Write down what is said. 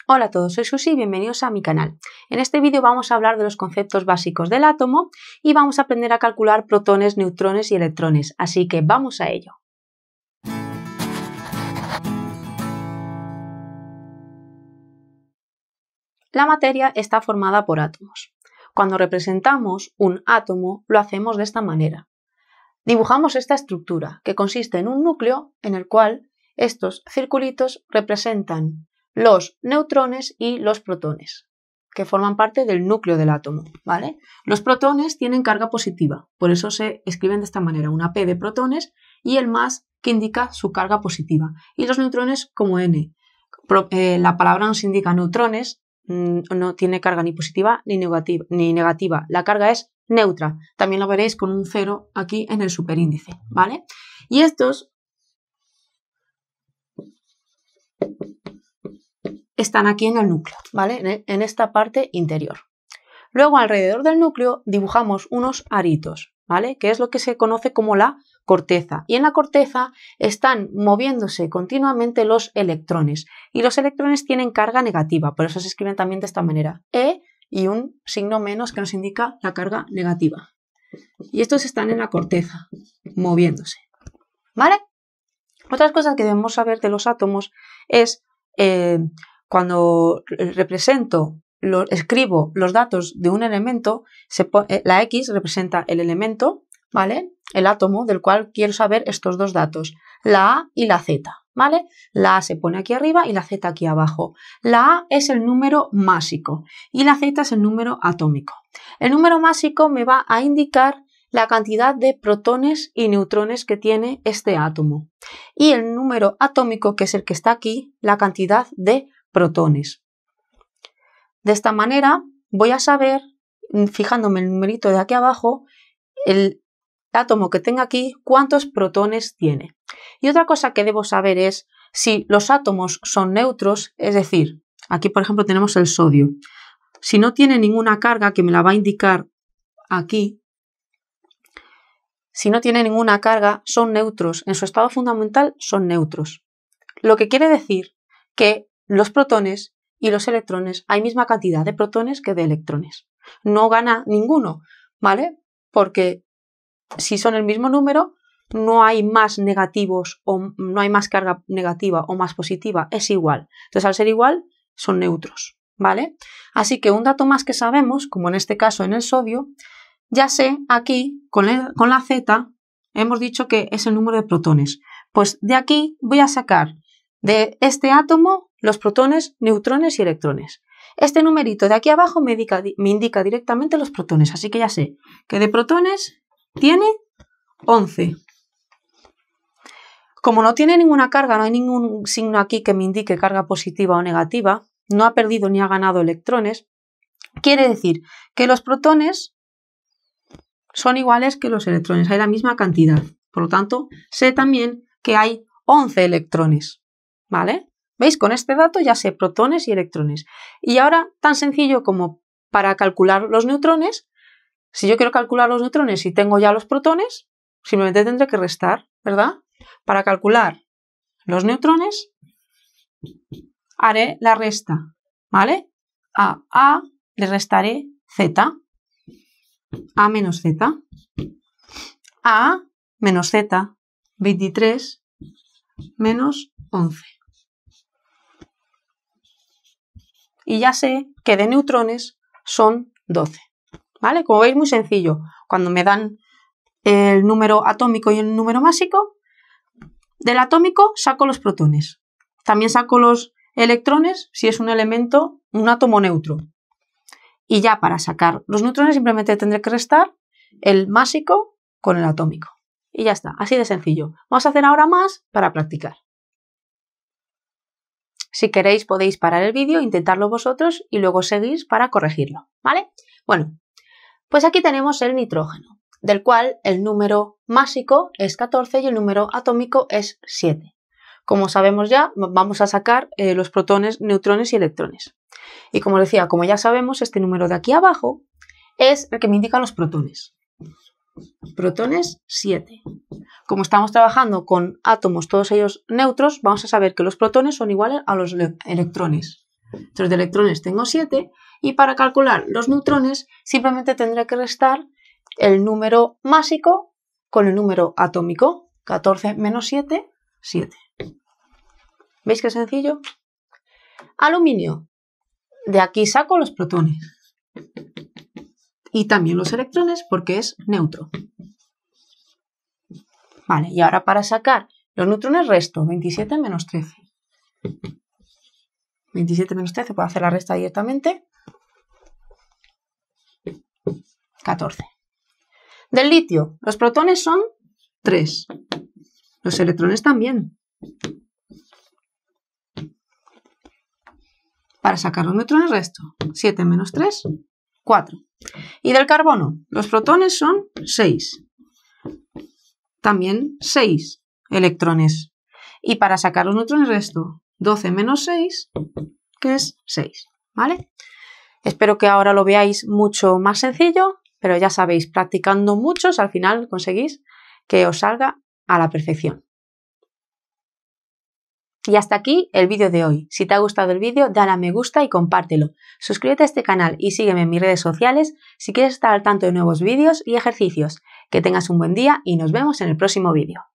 Hola a todos, soy Susi y bienvenidos a mi canal. En este vídeo vamos a hablar de los conceptos básicos del átomo y vamos a aprender a calcular protones, neutrones y electrones, así que vamos a ello. La materia está formada por átomos. Cuando representamos un átomo lo hacemos de esta manera. Dibujamos esta estructura que consiste en un núcleo en el cual estos circulitos representan los neutrones y los protones, que forman parte del núcleo del átomo, ¿vale? Los protones tienen carga positiva, por eso se escriben de esta manera, una P de protones y el más que indica su carga positiva, y los neutrones como N. La palabra nos indica neutrones, no tiene carga ni positiva ni negativa, la carga es neutra, también lo veréis con un 0 aquí en el superíndice, ¿vale? Y estos están aquí en el núcleo, ¿vale? En esta parte interior. Luego alrededor del núcleo dibujamos unos aritos, ¿vale? Que es lo que se conoce como la corteza. Y en la corteza están moviéndose continuamente los electrones. Y los electrones tienen carga negativa, por eso se escriben también de esta manera. E y un signo menos que nos indica la carga negativa. Y estos están en la corteza, moviéndose, ¿vale? Otras cosas que debemos saber de los átomos es cuando escribo los datos de un elemento, la X representa el elemento, ¿vale? El átomo del cual quiero saber estos dos datos, la A y la Z, ¿vale? La A se pone aquí arriba y la Z aquí abajo. La A es el número másico y la Z es el número atómico. El número másico me va a indicar la cantidad de protones y neutrones que tiene este átomo. Y el número atómico, que es el que está aquí, la cantidad de protones. De esta manera voy a saber, fijándome el numerito de aquí abajo, el átomo que tenga aquí, cuántos protones tiene. Y otra cosa que debo saber es si los átomos son neutros, es decir, aquí por ejemplo tenemos el sodio. Si no tiene ninguna carga, que me la va a indicar aquí, si no tiene ninguna carga, son neutros. En su estado fundamental son neutros. Lo que quiere decir que los protones y los electrones hay misma cantidad de protones que de electrones. No gana ninguno, ¿vale? Porque si son el mismo número, no hay más negativos o no hay más carga negativa o más positiva, es igual. Entonces, al ser igual, son neutros, ¿vale? Así que un dato más que sabemos, como en este caso en el sodio, ya sé aquí, con la Z, hemos dicho que es el número de protones. Pues de aquí voy a sacar de este átomo los protones, neutrones y electrones. Este numerito de aquí abajo me indica directamente los protones, así que ya sé que de protones tiene 11. Como no tiene ninguna carga, no hay ningún signo aquí que me indique carga positiva o negativa, no ha perdido ni ha ganado electrones, quiere decir que los protones son iguales que los electrones, hay la misma cantidad. Por lo tanto, sé también que hay 11 electrones, ¿vale? ¿Veis? Con este dato ya sé protones y electrones. Y ahora, tan sencillo como para calcular los neutrones, si yo quiero calcular los neutrones y tengo ya los protones, simplemente tendré que restar, ¿verdad? Para calcular los neutrones, haré la resta, ¿vale? A A le restaré Z. A menos Z. A menos Z, 23 menos 11. Y ya sé que de neutrones son 12. ¿Vale? Como veis, muy sencillo. Cuando me dan el número atómico y el número másico, del atómico saco los protones. También saco los electrones si es un elemento, un átomo neutro. Y ya para sacar los neutrones simplemente tendré que restar el másico con el atómico. Y ya está, así de sencillo. Vamos a hacer ahora más para practicar. Si queréis podéis parar el vídeo, intentarlo vosotros y luego seguís para corregirlo, ¿vale? Bueno, pues aquí tenemos el nitrógeno, del cual el número másico es 14 y el número atómico es 7. Como sabemos ya, vamos a sacar los protones, neutrones y electrones. Y como decía, como ya sabemos, este número de aquí abajo es el que me indica los protones. Protones 7. Como estamos trabajando con átomos, todos ellos neutros, vamos a saber que los protones son iguales a los electrones. Entonces de electrones tengo 7 y para calcular los neutrones simplemente tendré que restar el número másico con el número atómico. 14 menos 7, 7. ¿Veis qué sencillo? Aluminio. De aquí saco los protones. Y también los electrones porque es neutro. Vale, y ahora para sacar los neutrones resto 27 menos 13. 27 menos 13, puedo hacer la resta directamente. 14. Del litio, los protones son 3. Los electrones también. Para sacar los neutrones resto 7 menos 3, 4. Y del carbono, los protones son 6. También 6 electrones. Y para sacar los neutrones resto 12 menos 6, que es 6. ¿Vale? Espero que ahora lo veáis mucho más sencillo, pero ya sabéis, practicando muchos al final conseguís que os salga a la perfección. Y hasta aquí el vídeo de hoy. Si te ha gustado el vídeo, dale a me gusta y compártelo. Suscríbete a este canal y sígueme en mis redes sociales si quieres estar al tanto de nuevos vídeos y ejercicios. Que tengas un buen día y nos vemos en el próximo vídeo.